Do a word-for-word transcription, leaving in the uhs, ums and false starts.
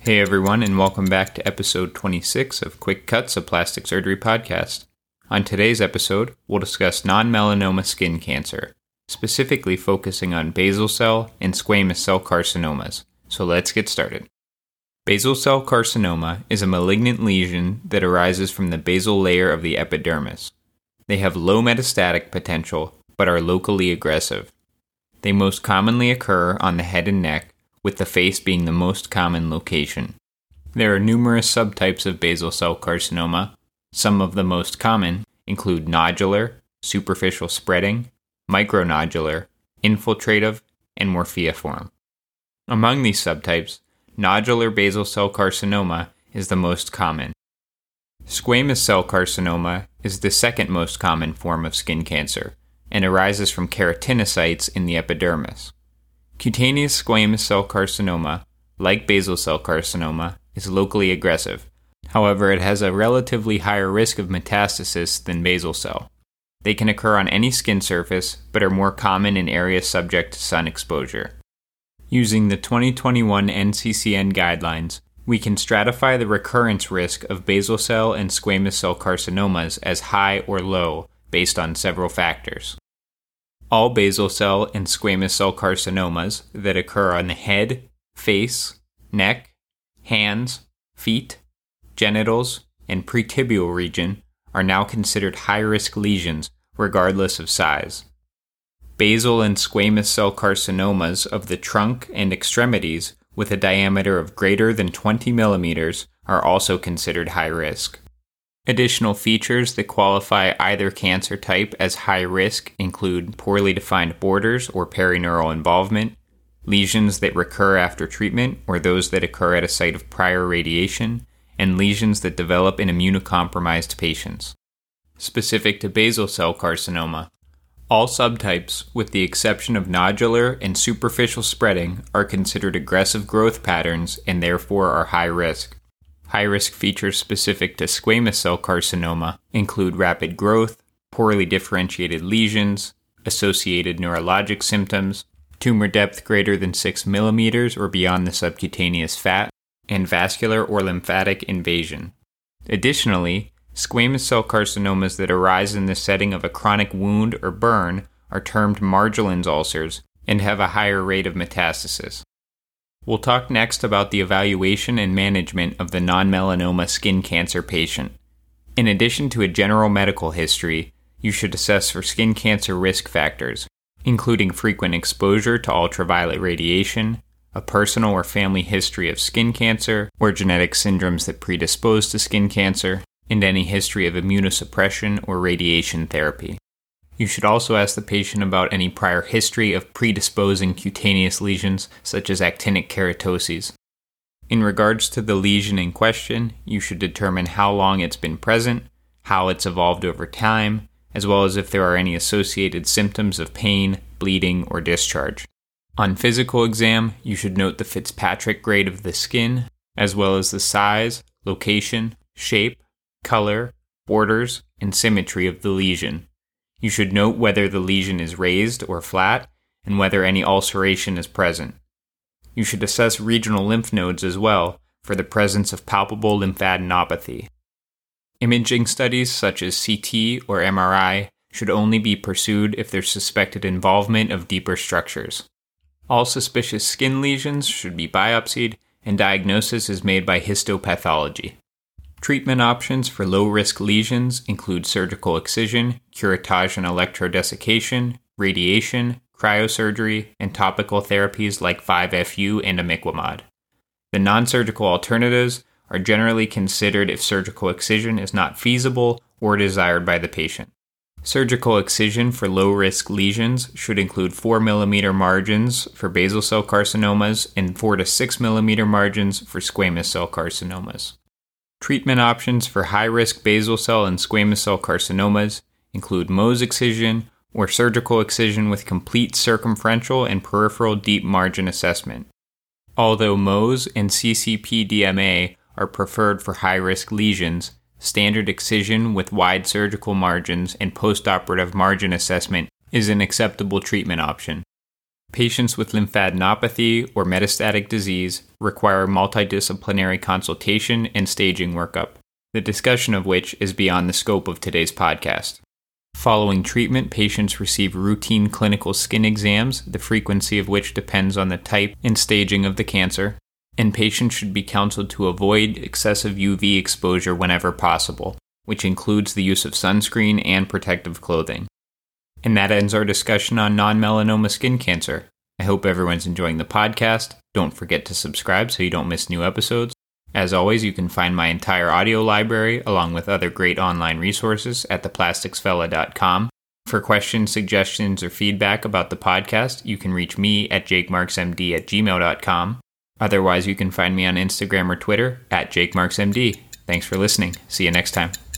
Hey everyone, and welcome back to episode twenty-six of Quick Cuts, a plastic surgery podcast. On today's episode, we'll discuss non-melanoma skin cancer, specifically focusing on basal cell and squamous cell carcinomas. So let's get started. Basal cell carcinoma is a malignant lesion that arises from the basal layer of the epidermis. They have low metastatic potential, but are locally aggressive. They most commonly occur on the head and neck, with the face being the most common location. There are numerous subtypes of basal cell carcinoma. Some of the most common include nodular, superficial spreading, micronodular, infiltrative, and morpheaform. Among these subtypes, nodular basal cell carcinoma is the most common. Squamous cell carcinoma is the second most common form of skin cancer and arises from keratinocytes in the epidermis. Cutaneous squamous cell carcinoma, like basal cell carcinoma, is locally aggressive. However, it has a relatively higher risk of metastasis than basal cell. They can occur on any skin surface, but are more common in areas subject to sun exposure. Using the twenty twenty-one N C C N guidelines, we can stratify the recurrence risk of basal cell and squamous cell carcinomas as high or low based on several factors. All basal cell and squamous cell carcinomas that occur on the head, face, neck, hands, feet, genitals, and pretibial region are now considered high-risk lesions regardless of size. Basal and squamous cell carcinomas of the trunk and extremities with a diameter of greater than twenty millimeters are also considered high risk. Additional features that qualify either cancer type as high risk include poorly defined borders or perineural involvement, lesions that recur after treatment or those that occur at a site of prior radiation, and lesions that develop in immunocompromised patients. Specific to basal cell carcinoma, all subtypes, with the exception of nodular and superficial spreading, are considered aggressive growth patterns and therefore are high risk. High-risk features specific to squamous cell carcinoma include rapid growth, poorly differentiated lesions, associated neurologic symptoms, tumor depth greater than six millimeters or beyond the subcutaneous fat, and vascular or lymphatic invasion. Additionally, squamous cell carcinomas that arise in the setting of a chronic wound or burn are termed Marjolins ulcers and have a higher rate of metastasis. We'll talk next about the evaluation and management of the non-melanoma skin cancer patient. In addition to a general medical history, you should assess for skin cancer risk factors, including frequent exposure to ultraviolet radiation, a personal or family history of skin cancer, or genetic syndromes that predispose to skin cancer, and any history of immunosuppression or radiation therapy. You should also ask the patient about any prior history of predisposing cutaneous lesions, such as actinic keratoses. In regards to the lesion in question, you should determine how long it's been present, how it's evolved over time, as well as if there are any associated symptoms of pain, bleeding, or discharge. On physical exam, you should note the Fitzpatrick grade of the skin, as well as the size, location, shape, color, borders, and symmetry of the lesion. You should note whether the lesion is raised or flat, and whether any ulceration is present. You should assess regional lymph nodes as well for the presence of palpable lymphadenopathy. Imaging studies such as C T or M R I should only be pursued if there's suspected involvement of deeper structures. All suspicious skin lesions should be biopsied, and diagnosis is made by histopathology. Treatment options for low-risk lesions include surgical excision, curettage and electrodesiccation, radiation, cryosurgery, and topical therapies like five F U and imiquimod. The non-surgical alternatives are generally considered if surgical excision is not feasible or desired by the patient. Surgical excision for low-risk lesions should include four millimeter margins for basal cell carcinomas and four to six millimeter margins for squamous cell carcinomas. Treatment options for high-risk basal cell and squamous cell carcinomas include Mohs excision or surgical excision with complete circumferential and peripheral deep margin assessment. Although Mohs and C C P D M A are preferred for high-risk lesions, standard excision with wide surgical margins and postoperative margin assessment is an acceptable treatment option. Patients with lymphadenopathy or metastatic disease require multidisciplinary consultation and staging workup, the discussion of which is beyond the scope of today's podcast. Following treatment, patients receive routine clinical skin exams, the frequency of which depends on the type and staging of the cancer, and patients should be counseled to avoid excessive U V exposure whenever possible, which includes the use of sunscreen and protective clothing. And that ends our discussion on non-melanoma skin cancer. I hope everyone's enjoying the podcast. Don't forget to subscribe so you don't miss new episodes. As always, you can find my entire audio library along with other great online resources at the plastics fella dot com. For questions, suggestions, or feedback about the podcast, you can reach me at jake marks m d at gmail dot com. Otherwise, you can find me on Instagram or Twitter at jake marks m d. Thanks for listening. See you next time.